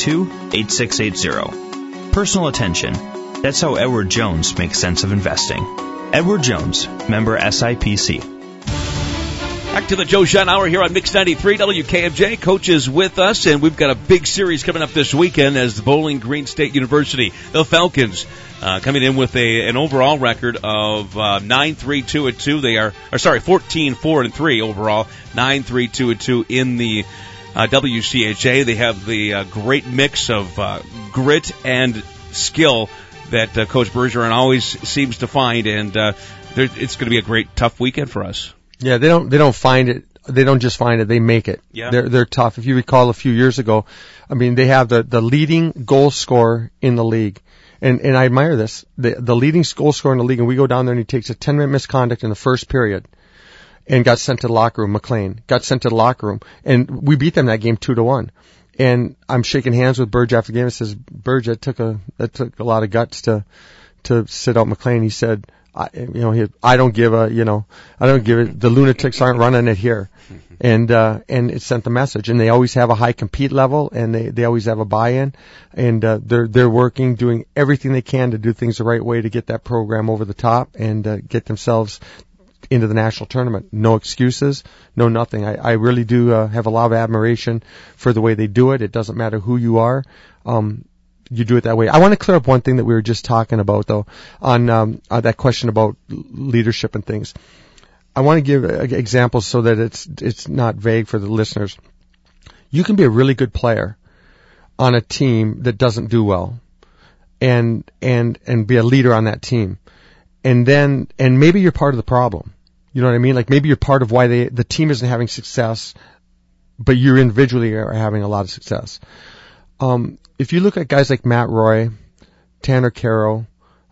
R: 482-8680. Personal attention. That's how Edward Jones makes sense of investing. Edward Jones, member SIPC.
F: Back to the Joe Shine Hour here on Mix 93 WKMJ. Coach is with us, and we've got a big series coming up this weekend as the Bowling Green State University, the Falcons, coming in with an overall record of 9-3-2-2. They are 14-4-3 overall, 9-3-2-2 in the WCHA. They have the great mix of grit and skill that Coach Bergeron always seems to find, and it's going to be a great, tough weekend for us.
C: Yeah, they don't find it. They don't just find it. They make it.
F: Yeah.
C: They're tough. If you recall a few years ago, I mean, they have the leading goal scorer in the league. And I admire this. The leading goal scorer in the league, and we go down there and he takes a 10-minute misconduct in the first period and got sent to the locker room. McLean got sent to the locker room, and we beat them that game 2-1. And I'm shaking hands with Burge after the game and says, Burge, that took a lot of guts to sit out McLean. He said, I don't give it. The lunatics aren't running it here. And it sent the message. And they always have a high compete level, and they always have a buy-in. And, they're working, doing everything they can to do things the right way to get that program over the top and, get themselves into the national tournament. No excuses, no nothing. I really do, have a lot of admiration for the way they do it. It doesn't matter who you are. You do it that way. I want to clear up one thing that we were just talking about, though, on that question about leadership and things. I want to give examples so that it's not vague for the listeners. You can be a really good player on a team that doesn't do well, and be a leader on that team, and maybe you're part of the problem. You know what I mean? Like maybe you're part of why the team isn't having success, but you individually are having a lot of success. If you look at guys like Matt Roy, Tanner Caro,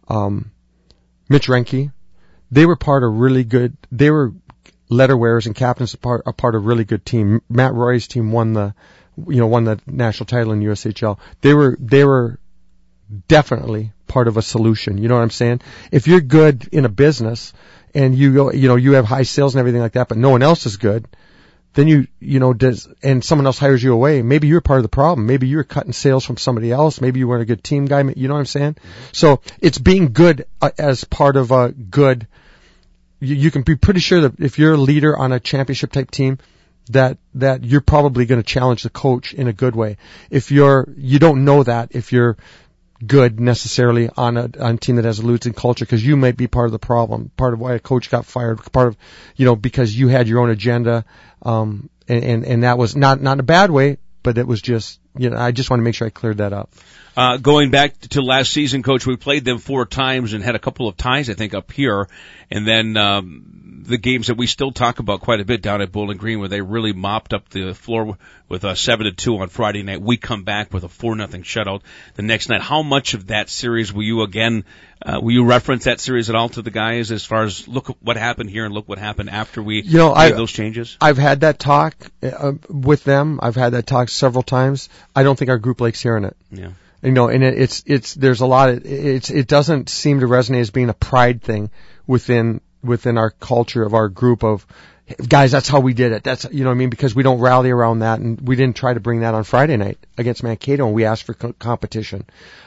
C: Mitch Renke, they were part of they were letter wearers and captains a part of a really good team. Matt Roy's team won the national title in USHL. They were definitely part of a solution. You know what I'm saying? If you're good in a business and you have high sales and everything like that, but no one else is good, then and someone else hires you away, maybe you're part of the problem. Maybe you're cutting sales from somebody else. Maybe you weren't a good team guy. You know what I'm saying? Mm-hmm. So it's being good as part of a good. You can be pretty sure that if you're a leader on a championship type team, that you're probably going to challenge the coach in a good way. If you don't know that, if you're good necessarily on a team that has a losing culture, because you might be part of the problem, part of why a coach got fired, part of, because you had your own agenda, and that was not in a bad way, but it was just, I just want to make sure I cleared that up.
F: Going back to last season, Coach, we played them 4 times and had a couple of ties, I think, up here, and then the games that we still talk about quite a bit down at Bowling Green, where they really mopped up the floor with a 7-2 on Friday night. We come back with a 4-0 shutout the next night. How much of that series will you reference that series at all to the guys as far as look what happened here and look what happened after we made those changes?
C: I've had that talk with them. I've had that talk several times. I don't think our group likes hearing it.
F: Yeah.
C: And it's there's a lot of it doesn't seem to resonate as being a pride thing within our culture of our group of guys. That's how we did it. That's, because we don't rally around that, and we didn't try to bring that on Friday night against Mankato, and we asked for competition.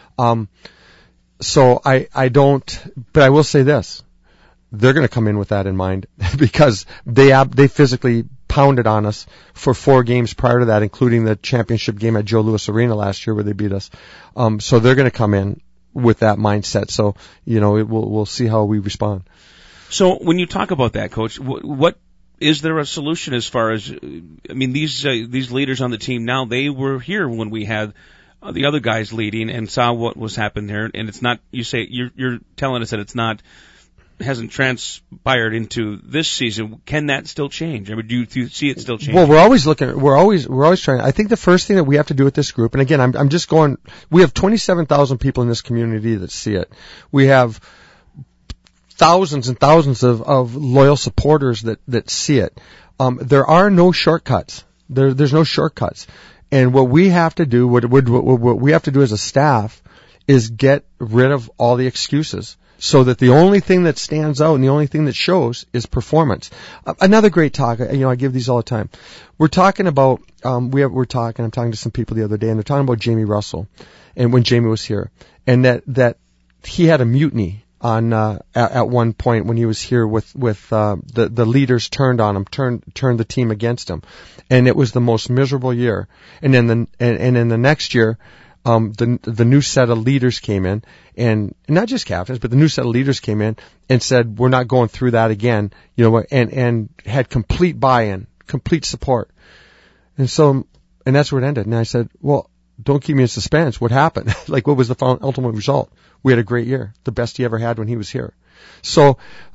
C: So I don't, but I will say this. They're going to come in with that in mind because they physically pounded on us for 4 games prior to that, including the championship game at Joe Louis Arena last year where they beat us. So they're going to come in with that mindset. So, we'll see how we respond.
F: So when you talk about that, Coach, what is there a solution as far as, these leaders on the team now, they were here when we had the other guys leading and saw what was happening there, and it's not, you're telling us that hasn't transpired into this season. Can that still change? Do you see it still changing?
C: Well, we're always trying. I think the first thing that we have to do with this group, and again, I'm just going, we have 27,000 people in this community that see it. We have thousands and thousands of loyal supporters that see it. There are no shortcuts. There's no shortcuts. And what we have to do, what we have to do as a staff is get rid of all the excuses, so that the only thing that stands out and the only thing that shows is performance. Another great talk, I give these all the time. We're talking about, I'm talking to some people the other day, and they're talking about Jamie Russell, and when Jamie was here, and that he had a mutiny on, at one point when he was here with the leaders turned on him, turned the team against him. And it was the most miserable year. And then in the next year, the new set of leaders came in, and not just captains, but the new set of leaders came in and said, we're not going through that again, and had complete buy-in, complete support. And that's where it ended. And I said, well, don't keep me in suspense. What happened? What was the ultimate result? We had a great year, the best he ever had when he was here. So,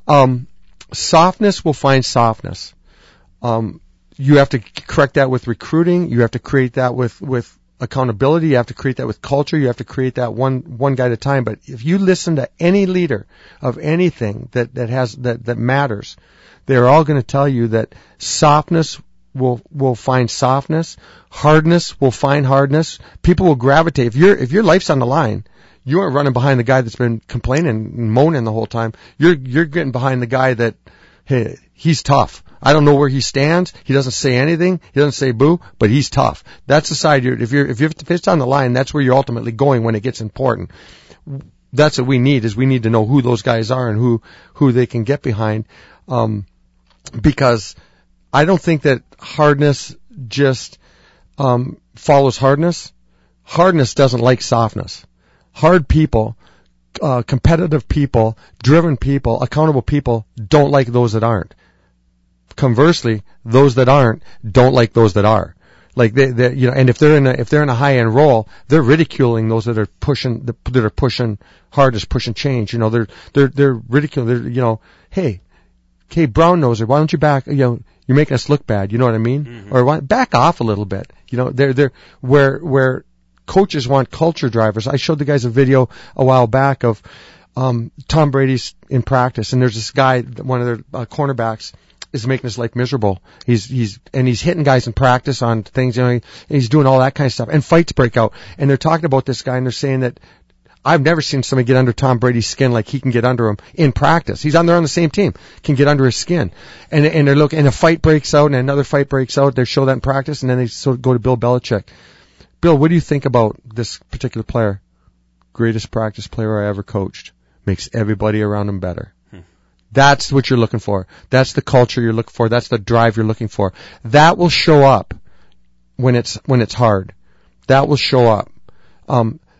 C: softness will find softness. You have to correct that with recruiting. You have to create that with accountability. You have to create that with culture. You have to create that one guy at a time. But if you listen to any leader of anything that matters, they're all going to tell you that softness will find softness. Hardness will find hardness. People will gravitate. If your life's on the line, you aren't running behind the guy that's been complaining and moaning the whole time. You're getting behind the guy that, hey, he's tough. I don't know where he stands. He doesn't say anything. He doesn't say boo, but he's tough. That's the side if it's on the line, that's where you're ultimately going when it gets important. That's what we need to know who those guys are and who they can get behind. Because I don't think that hardness just, follows hardness. Hardness doesn't like softness. Hard people, competitive people, driven people, accountable people don't like those that aren't. Conversely, those that aren't don't like those that are. And if they're in a high end role, they're ridiculing those that are pushing hardest, pushing change. They're ridiculing. Hey, brown noser, why don't you back? You're making us look bad. You know what I mean? Mm-hmm. Or back off a little bit. They're where coaches want culture drivers. I showed the guys a video a while back of Tom Brady's in practice, and there's this guy, one of their cornerbacks, is making his life miserable. He's hitting guys in practice on things, and he's doing all that kind of stuff. And fights break out. And they're talking about this guy, and they're saying that I've never seen somebody get under Tom Brady's skin like he can get under him in practice. He's on the same team, can get under his skin. And they're looking, and a fight breaks out, and another fight breaks out. They show that in practice, and then they go to Bill Belichick. Bill, what do you think about this particular player? Greatest practice player I ever coached. Makes everybody around him better. That's what you're looking for. That's the culture you're looking for. That's the drive you're looking for. That will show up when it's hard. That will show up.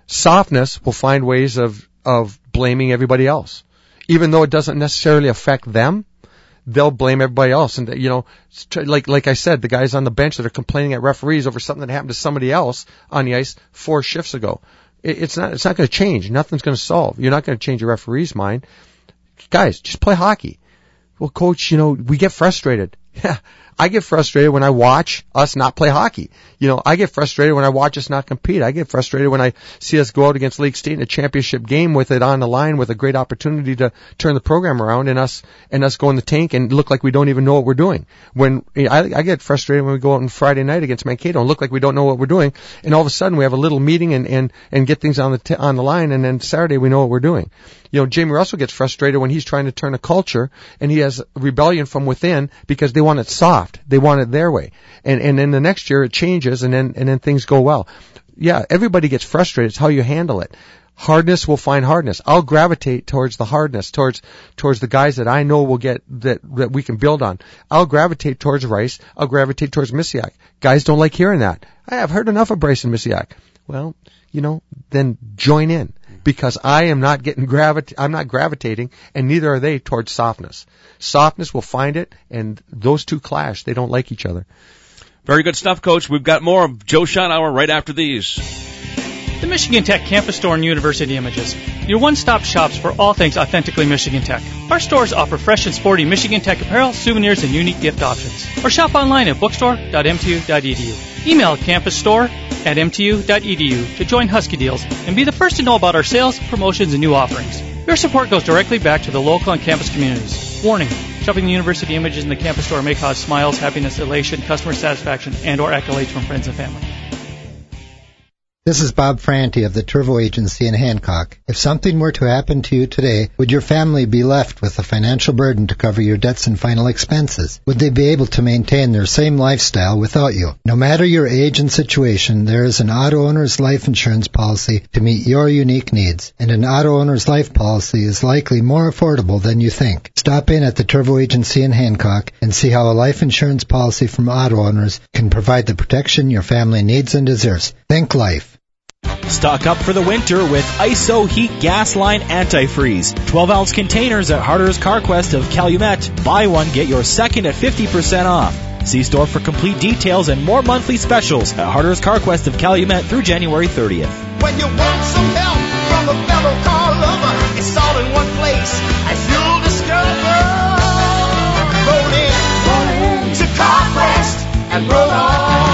C: Softness will find ways of blaming everybody else. Even though it doesn't necessarily affect them, they'll blame everybody else. And, like I said, the guys on the bench that are complaining at referees over something that happened to somebody else on the ice 4 shifts ago. It's not going to change. Nothing's going to solve. You're not going to change your referee's mind. Guys, just play hockey. Well, coach, we get frustrated. Yeah. I get frustrated when I watch us not play hockey. I get frustrated when I watch us not compete. I get frustrated when I see us go out against Lake State in a championship game with it on the line with a great opportunity to turn the program around and us go in the tank and look like we don't even know what we're doing. When I get frustrated when we go out on Friday night against Mankato and look like we don't know what we're doing, and all of a sudden we have a little meeting and get things on the line, and then Saturday we know what we're doing. Jamie Russell gets frustrated when he's trying to turn a culture and he has rebellion from within because they want it soft. They want it their way. And then the next year it changes and then things go well. Yeah, everybody gets frustrated. It's how you handle it. Hardness will find hardness. I'll gravitate towards the hardness, towards the guys that I know will get that we can build on. I'll gravitate towards Rice. I'll gravitate towards Misiak. Guys don't like hearing that. I've heard enough of Bryson Misiak. Well, then join in. Because I am not I'm not gravitating, and neither are they towards softness. Softness will find it, and those two clash. They don't like each other.
F: Very good stuff, Coach. We've got more of Joe Schonauer right after these.
S: The Michigan Tech Campus Store and University Images, your one-stop shops for all things authentically Michigan Tech. Our stores offer fresh and sporty Michigan Tech apparel, souvenirs, and unique gift options. Or shop online at bookstore.mtu.edu. Email campusstore@mtu.edu to join Husky Deals and be the first to know about our sales, promotions, and new offerings. Your support goes directly back to the local and campus communities. Warning, shopping the University Images in the campus store may cause smiles, happiness, elation, customer satisfaction, and or accolades from friends and family.
T: This is Bob Franti of the Turvo Agency in Hancock. If something were to happen to you today, would your family be left with a financial burden to cover your debts and final expenses? Would they be able to maintain their same lifestyle without you? No matter your age and situation, there is an auto owner's life insurance policy to meet your unique needs. And an auto owner's life policy is likely more affordable than you think. Stop in at the Turvo Agency in Hancock and see how a life insurance policy from auto owners can provide the protection your family needs and deserves. Think life.
E: Stock up for the winter with ISO Heat Gas Line Antifreeze. 12-ounce containers at Harder's CarQuest of Calumet. Buy one, get your second at 50% off. See store for complete details and more monthly specials at Harder's CarQuest of Calumet through January 30th.
Q: When you want some help from a fellow car lover, it's all in one place, as you'll discover. Roll in to CarQuest and roll on.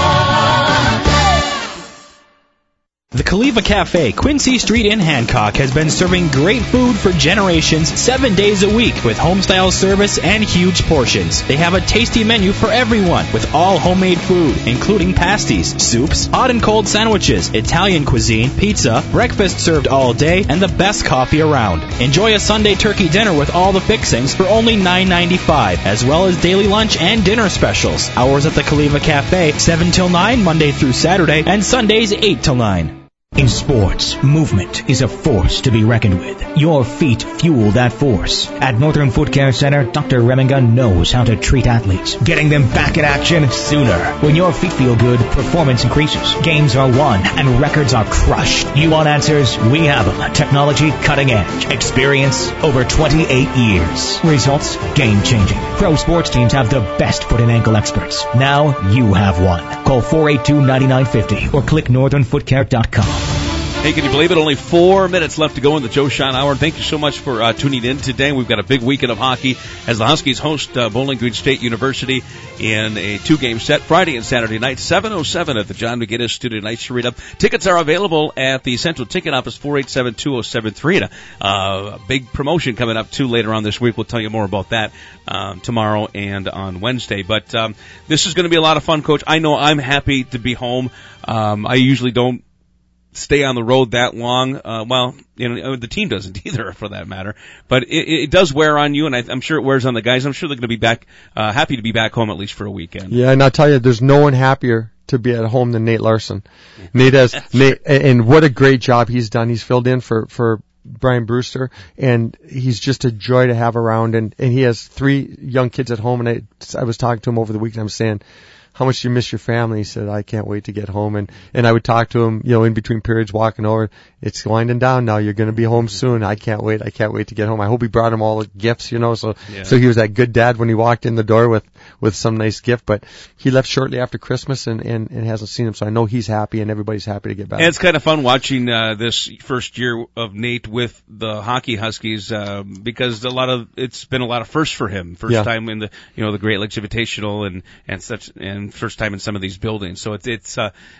E: The Kaliva Cafe, Quincy Street in Hancock, has been serving great food for generations 7 days a week with home-style service and huge portions. They have a tasty menu for everyone with all homemade food, including pasties, soups, hot and cold sandwiches, Italian cuisine, pizza, breakfast served all day, and the best coffee around. Enjoy a Sunday turkey dinner with all the fixings for only $9.95, as well as daily lunch and dinner specials. Hours at the Kaliva Cafe, 7 till 9, Monday through Saturday, and Sundays 8 till 9.
U: In sports, movement is a force to be reckoned with. Your feet fuel that force. At Northern Foot Care Center, Dr. Reminga knows how to treat athletes, getting them back in action sooner. When your feet feel good, performance increases, games are won, and records are crushed. You want answers? We have them. Technology cutting edge. Experience over 28 years. Results game-changing. Pro sports teams have the best foot and ankle experts. Now you have one. Call 482-9950 or click northernfootcare.com.
F: Hey, can you believe it? Only 4 minutes left to go in the Joe Schonauer. Thank you so much for tuning in today. We've got a big weekend of hockey as the Huskies host Bowling Green State University in a 2-game set Friday and Saturday night, 7:07 at the John McGinnis Studio Nights Arena. Tickets are available at the Central Ticket Office, 487-2073. A big promotion coming up, too, later on this week. We'll tell you more about that tomorrow and on Wednesday. But this is going to be a lot of fun, Coach. I know I'm happy to be home. I usually don't stay on the road that long. The team doesn't either, for that matter. But it does wear on you, and I'm sure it wears on the guys. I'm sure they're going to be back, happy to be back home at least for a weekend.
C: Yeah, and I'll tell you, there's no one happier to be at home than Nate Larson. And what a great job he's done. He's filled in for Brian Brewster, and he's just a joy to have around. And he has 3 young kids at home, and I was talking to him over the weekend. I'm saying, how much do you miss your family? He said, I can't wait to get home. And I would talk to him, in between periods walking over. It's winding down now. You're going to be home soon. I can't wait to get home. I hope he brought him all the gifts, so he was that good dad when he walked in the door with some nice gift. But he left shortly after Christmas and hasn't seen him. So I know he's happy and everybody's happy to get back.
F: And it's kind of fun watching this first year of Nate with the hockey Huskies because it's been a lot of firsts for him. First time in the the Great Lakes Invitational and such, and first time in some of these buildings. So it's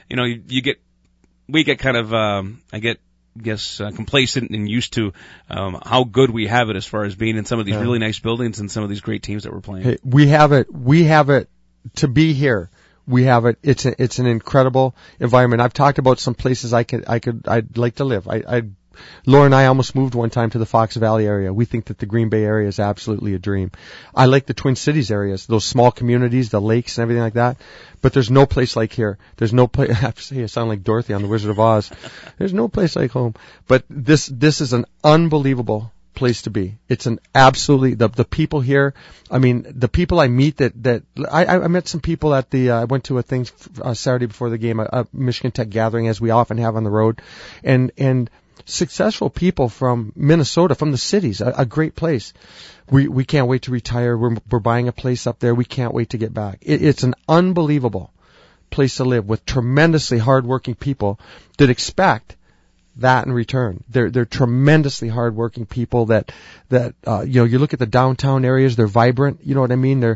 F: we get kind of I guess complacent and used to how good we have it as far as being in some of these really nice buildings and some of these great teams that we're playing.
C: Hey, we have it to be here. We have it. It's an incredible environment. I've talked about some places I'd like to live. Laura and I almost moved one time to the Fox Valley area. We think that the Green Bay area is absolutely a dream. I like the Twin Cities areas, those small communities, the lakes and everything like that. But there's no place like here. There's no place. I have to say, I sound like Dorothy on The Wizard of Oz. There's no place like home. But this is an unbelievable place to be. It's an absolutely, the people here, I mean, the people I meet that I met some people at I went to a thing Saturday before the game, a Michigan Tech gathering, as we often have on the road, and successful people from Minnesota, from the cities, a great place. We can't wait to retire. We're buying a place up there. We can't wait to get back. It's an unbelievable place to live with tremendously hardworking people that expect that in return. They're tremendously hardworking people that you look at the downtown areas, they're vibrant, you know what I mean?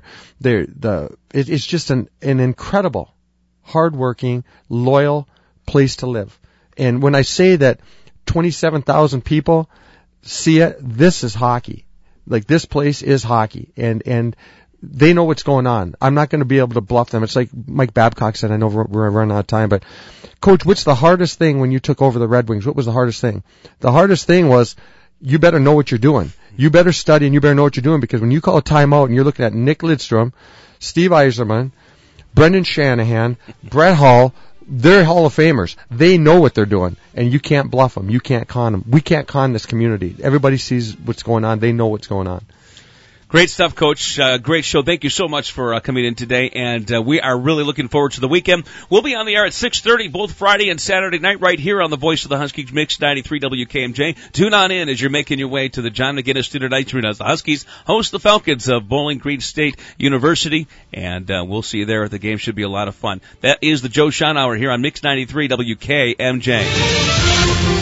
C: It's just an incredible, hardworking, loyal place to live. And when I say that 27,000 people see it, this is hockey. Like, this place is hockey, and they know what's going on. I'm not going to be able to bluff them. It's like Mike Babcock said, I know we're running out of time, but Coach, what's the hardest thing when you took over the Red Wings? What was the hardest thing? The hardest thing was, you better know what you're doing. You better study and you better know what you're doing, because when you call a timeout and you're looking at Nick Lidstrom, Steve Yzerman, Brendan Shanahan, Brett Hull, they're Hall of Famers. They know what they're doing, and you can't bluff them. You can't con them. We can't con this community. Everybody sees what's going on. They know what's going on.
F: Great stuff, Coach. Great show. Thank you so much for coming in today, and we are really looking forward to the weekend. We'll be on the air at 6:30 both Friday and Saturday night right here on the Voice of the Huskies Mix 93 WKMJ. Tune on in as you're making your way to the John McGinnis Student Ice Arena as the Huskies host the Falcons of Bowling Green State University, and we'll see you there. The game should be a lot of fun. That is the Joe Shon Hour here on Mix 93 WKMJ.